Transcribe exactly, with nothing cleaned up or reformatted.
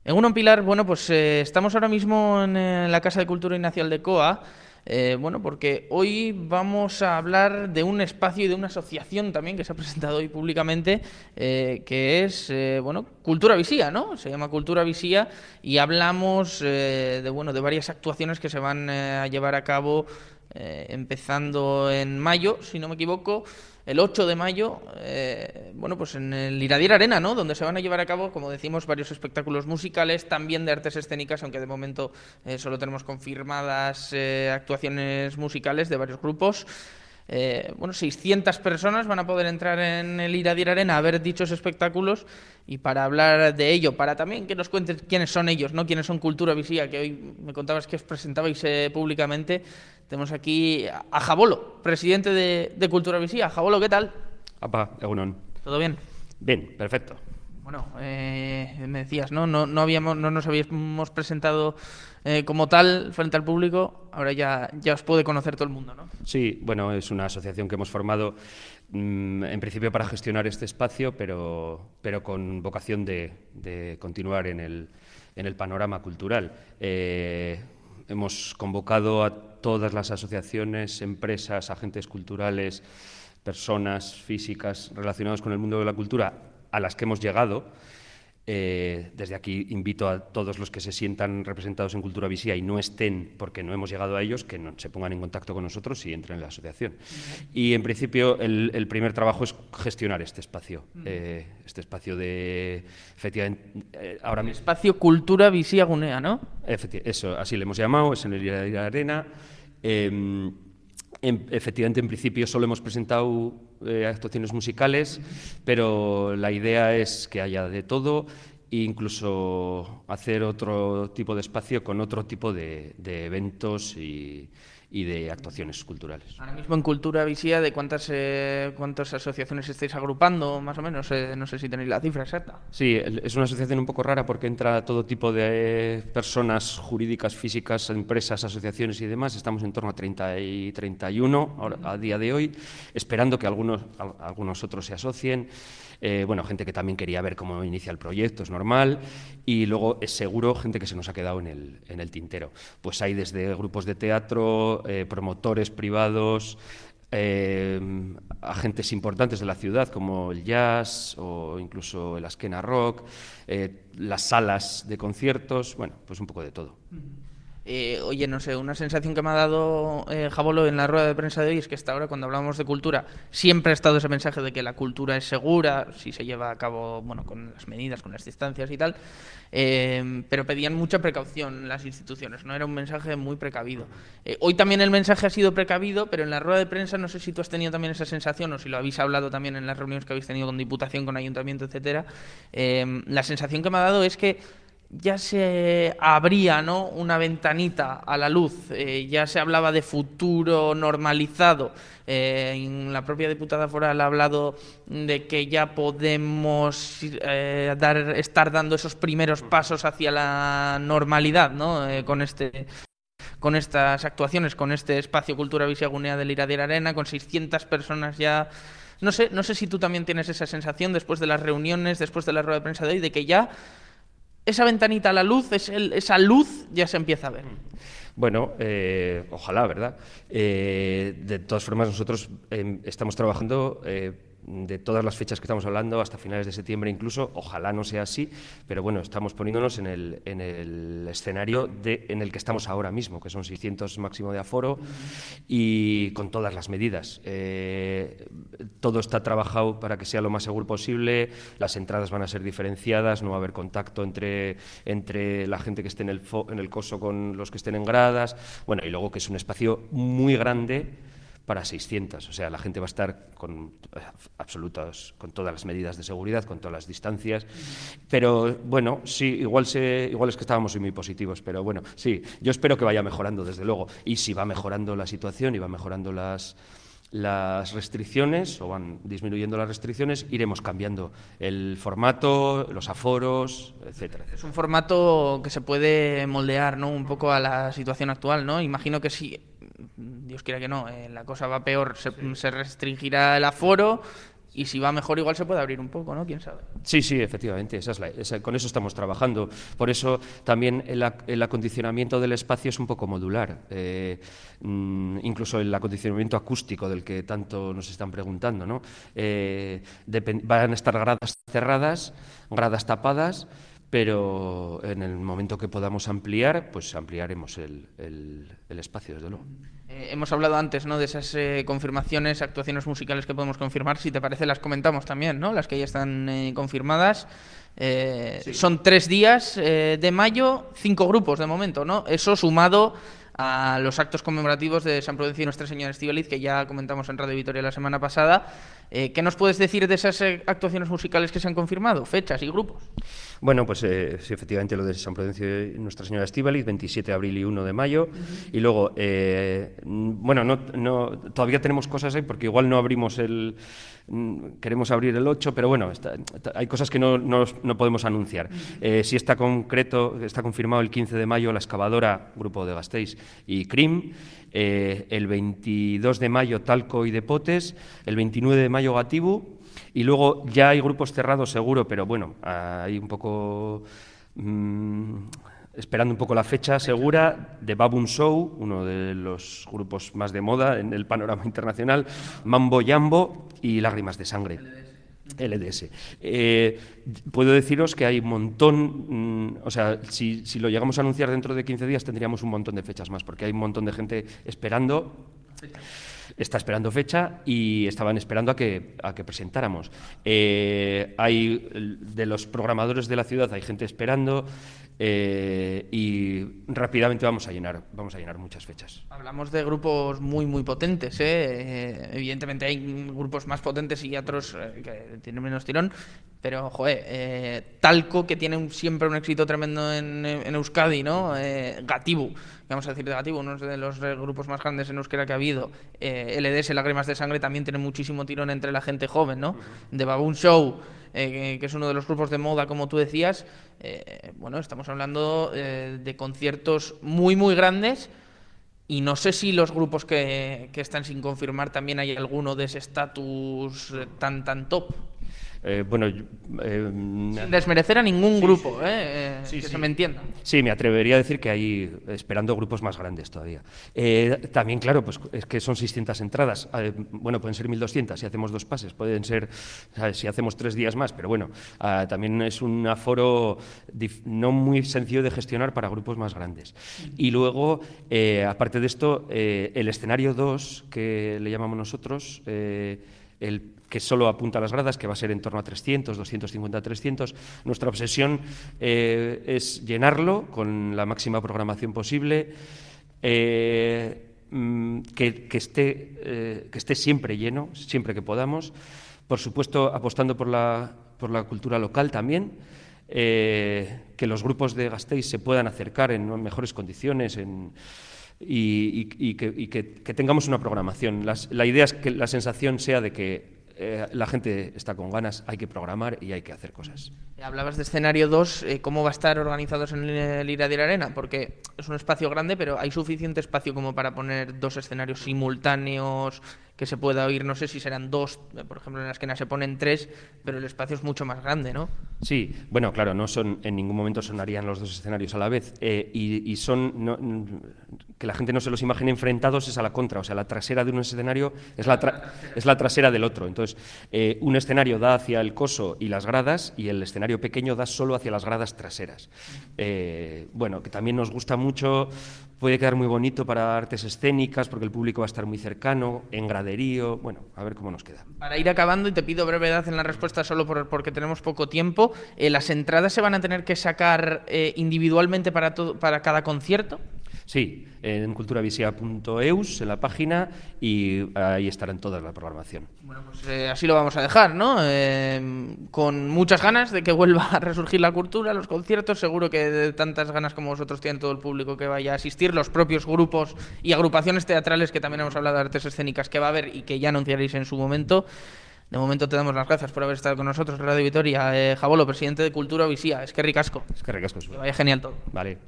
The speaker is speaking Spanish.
Egunon Pilar, bueno, pues eh, estamos ahora mismo en eh, la Casa de Cultura Ignacio Aldecoa, eh, bueno, porque hoy vamos a hablar de un espacio y de una asociación también que se ha presentado hoy públicamente, eh, que es, eh, bueno, Cultura Visía, ¿no? Se llama Cultura Visía y hablamos eh, de, bueno, de varias actuaciones que se van eh, a llevar a cabo eh, empezando en mayo, si no me equivoco, el ocho de mayo, eh, bueno, pues en el Iradier Arena, ¿no? Donde se van a llevar a cabo, como decimos, varios espectáculos musicales, también de artes escénicas, aunque de momento eh, solo tenemos confirmadas eh, actuaciones musicales de varios grupos. Eh, bueno, seiscientas personas van a poder entrar en el Iradier Arena a ver dichos espectáculos, y para hablar de ello, para también que nos cuentes quiénes son ellos, ¿no? Quiénes son Cultura Visía, que hoy me contabas que os presentabais eh, públicamente. Tenemos aquí a Jabolo, presidente de, de Cultura Visía. Jabolo, ¿qué tal? Apa, egunon. ¿Todo bien? Bien, perfecto. Bueno, eh, me decías, ¿no? No, no, habíamos, no nos habíamos presentado eh, como tal frente al público. Ahora ya, ya os puede conocer todo el mundo, ¿no? Sí, bueno, es una asociación que hemos formado mmm, en principio para gestionar este espacio, pero, pero con vocación de, de continuar en el, en el panorama cultural. Eh, hemos convocado a todas las asociaciones, empresas, agentes culturales, personas físicas relacionadas con el mundo de la cultura a las que hemos llegado. Eh, desde aquí invito a todos los que se sientan representados en Cultura Visía y no estén porque no hemos llegado a ellos, que no, se pongan en contacto con nosotros y entren en la asociación. Y en principio el, el primer trabajo es gestionar este espacio, eh, este espacio de, efectivamente, eh, ahora mismo. Espacio Cultura Visía Gunea, ¿no? Eso, así le hemos llamado, es en el Iradier Arena. Eh, En, efectivamente, en principio solo hemos presentado eh, actuaciones musicales, pero la idea es que haya de todo e incluso hacer otro tipo de espacio con otro tipo de, de eventos y, y de actuaciones culturales. Ahora mismo en Cultura Visía, ¿de cuántas, eh, cuántas asociaciones estáis agrupando, más o menos? Eh, no sé si tenéis la cifra exacta. Sí, es una asociación un poco rara porque entra todo tipo de personas jurídicas, físicas, empresas, asociaciones y demás. Estamos en torno a treinta y treinta y uno ahora, a día de hoy, esperando que algunos, algunos otros se asocien. Eh, bueno, gente que también quería ver cómo inicia el proyecto, es normal. Y luego, es seguro, gente que se nos ha quedado en el, en el tintero. Pues hay desde grupos de teatro, eh, promotores privados, Eh, agentes importantes de la ciudad como el jazz o incluso el Askena Rock, eh, las salas de conciertos, bueno, pues un poco de todo. Eh, oye, no sé, una sensación que me ha dado eh, Jabolo en la rueda de prensa de hoy es que hasta ahora, cuando hablamos de cultura, siempre ha estado ese mensaje de que la cultura es segura si se lleva a cabo, bueno, con las medidas, con las distancias y tal, eh, pero pedían mucha precaución las instituciones, ¿no? Era un mensaje muy precavido. Eh, hoy también el mensaje ha sido precavido, pero en la rueda de prensa no sé si tú has tenido también esa sensación o si lo habéis hablado también en las reuniones que habéis tenido con Diputación, con Ayuntamiento, etcétera. Eh, la sensación que me ha dado es que ya se abría, ¿no?, una ventanita a la luz, eh, ya se hablaba de futuro normalizado. Eh, en la propia diputada foral ha hablado de que ya podemos eh, dar, estar dando esos primeros pasos hacia la normalidad, ¿no?, eh, con este con estas actuaciones, con este espacio Cultura Visía Gunea del Iradier Arena, con seiscientas personas ya. No sé, no sé si tú también tienes esa sensación después de las reuniones, después de la rueda de prensa de hoy, de que ya esa ventanita a la luz, es el, esa luz ya se empieza a ver. Bueno, eh, ojalá, ¿verdad? Eh, de todas formas, nosotros eh, estamos trabajando eh, de todas las fechas que estamos hablando hasta finales de septiembre incluso. Ojalá no sea así, pero bueno, estamos poniéndonos en el, en el escenario de, en el que estamos ahora mismo, que son seiscientos máximo de aforo y con todas las medidas. Eh, todo está trabajado para que sea lo más seguro posible, las entradas van a ser diferenciadas, no va a haber contacto entre, entre la gente que esté en el, fo, en el coso con los que estén en gradas. Bueno, y luego que es un espacio muy grande para seiscientas, o sea, la gente va a estar con absolutas, con todas las medidas de seguridad, con todas las distancias, pero bueno, sí, igual, se, igual es que estábamos muy positivos, pero bueno, sí, yo espero que vaya mejorando, desde luego, y si va mejorando la situación y va mejorando las, las restricciones, o van disminuyendo las restricciones, iremos cambiando el formato, los aforos, etcétera. Es un formato que se puede moldear, ¿no?, un poco a la situación actual, ¿no? Imagino que si, Dios quiera que no, eh, la cosa va peor, se, sí. se restringirá el aforo, y si va mejor igual se puede abrir un poco, ¿no? ¿Quién sabe? Sí, sí, efectivamente, esa es la, esa, con eso estamos trabajando. Por eso también el, el acondicionamiento del espacio es un poco modular, eh, incluso el acondicionamiento acústico del que tanto nos están preguntando, ¿no? Eh, depend, van a estar gradas cerradas, gradas tapadas, pero en el momento que podamos ampliar, pues ampliaremos el, el, el espacio, desde luego. Eh, hemos hablado antes, ¿no?, de esas eh, confirmaciones, actuaciones musicales que podemos confirmar. Si te parece, las comentamos también, ¿no?, las que ya están eh, confirmadas. Eh, sí. Son tres días eh, de mayo, cinco grupos de momento, ¿no? Eso sumado a los actos conmemorativos de San Prudencio y Nuestra Señora Estíbaliz, que ya comentamos en Radio Vitoria la semana pasada. Eh, ¿Qué nos puedes decir de esas eh, actuaciones musicales que se han confirmado, fechas y grupos? Bueno, pues eh, sí, efectivamente lo de San Prudencio y Nuestra Señora Estíbaliz, veintisiete de abril y uno de mayo. Uh-huh. Y luego, eh, bueno, no, no, todavía tenemos cosas ahí porque igual no abrimos el... Queremos abrir el ocho, pero bueno, está, está, hay cosas que no, no, no podemos anunciar. Uh-huh. Eh, sí está concreto, está confirmado el quince de mayo la Excavadora, grupo de Gasteiz, y C R I M. Eh, el veintidós de mayo Talco y Depotes, el veintinueve de mayo Gatibu, y luego ya hay grupos cerrados seguro, pero bueno, hay un poco... Mmm, esperando un poco la fecha segura, de Baboon Show, uno de los grupos más de moda en el panorama internacional, Mambo Jambo y Lágrimas de Sangre. L D S. Eh, puedo deciros que hay un montón, mmm, o sea, si, si lo llegamos a anunciar dentro de quince días tendríamos un montón de fechas más, porque hay un montón de gente esperando, está esperando fecha y estaban esperando a que, a que presentáramos. Eh, hay, de los programadores de la ciudad hay gente esperando, Eh, y rápidamente vamos a llenar vamos a llenar muchas fechas. Hablamos de grupos muy muy potentes, ¿eh? Eh, evidentemente hay grupos más potentes y otros eh, que tienen menos tirón, pero joder, eh, Talco, que tiene un, siempre un éxito tremendo en, en Euskadi, ¿no? Eh, Gatibu, vamos a decir de Gatibu, uno de los grupos más grandes en euskera que ha habido. eh, L D S, Lágrimas de Sangre, también tiene muchísimo tirón entre la gente joven, ¿no? Uh-huh. De Baboon Show, eh, que es uno de los grupos de moda, como tú decías. Eh, bueno, estamos hablando eh, de conciertos muy muy grandes, y no sé si los grupos que, que están sin confirmar también hay alguno de ese estatus eh, tan tan top. Eh, bueno, eh, sin desmerecer a ningún sí, grupo, sí. Eh, sí, que sí. se me entienda. Sí, me atrevería a decir que hay esperando grupos más grandes todavía. Eh, también, claro, pues es que son seiscientas entradas. Eh, bueno, pueden ser mil doscientas si hacemos dos pases, pueden ser, ¿sabes?, si hacemos tres días más, pero bueno, eh, también es un aforo dif- no muy sencillo de gestionar para grupos más grandes. Y luego, eh, aparte de esto, eh, el escenario dos, que le llamamos nosotros, eh, el que solo apunta a las gradas, que va a ser en torno a trescientos, doscientos cincuenta, trescientos. Nuestra obsesión eh, es llenarlo con la máxima programación posible, eh, que, que, esté, eh, que esté siempre lleno, siempre que podamos. Por supuesto, apostando por la, por la cultura local también, eh, que los grupos de Gasteiz se puedan acercar en mejores condiciones, en... Y, y, y, que, y que, que tengamos una programación. Las, la idea es que la sensación sea de que eh, la gente está con ganas, hay que programar y hay que hacer cosas. Hablabas de escenario dos, eh, ¿cómo va a estar organizados en el Iradier Arena? Porque es un espacio grande, pero ¿hay suficiente espacio como para poner dos escenarios simultáneos que se pueda oír? No sé si serán dos, por ejemplo, en la esquina se ponen tres, pero el espacio es mucho más grande, ¿no? Sí, bueno, claro, no son, en ningún momento sonarían los dos escenarios a la vez, eh, y, y son, no, que la gente no se los imagine enfrentados, es a la contra, o sea, la trasera de un escenario es la, tra- es la trasera del otro. Entonces, eh, un escenario da hacia el coso y las gradas, y el escenario pequeño da solo hacia las gradas traseras. Eh, bueno, que también nos gusta mucho, puede quedar muy bonito para artes escénicas, porque el público va a estar muy cercano, en graderío, bueno, a ver cómo nos queda. Para ir acabando, y te pido brevedad en la respuesta solo por, porque tenemos poco tiempo, eh, ¿las entradas se van a tener que sacar eh, individualmente para, todo, para cada concierto? Sí, en culturavisia punto eus, en la página, y ahí estarán toda la programación. Bueno, pues eh, así lo vamos a dejar, ¿no? Eh, con muchas ganas de que vuelva a resurgir la cultura, los conciertos, seguro que de tantas ganas como vosotros tienen todo el público que vaya a asistir, los propios grupos y agrupaciones teatrales, que también hemos hablado de artes escénicas, que va a haber y que ya anunciaréis en su momento. De momento te damos las gracias por haber estado con nosotros en Radio Vitoria. Eh, Jabolo, presidente de Cultura Visia, es que ricasco. Es que ricasco. Que vaya genial todo. Vale.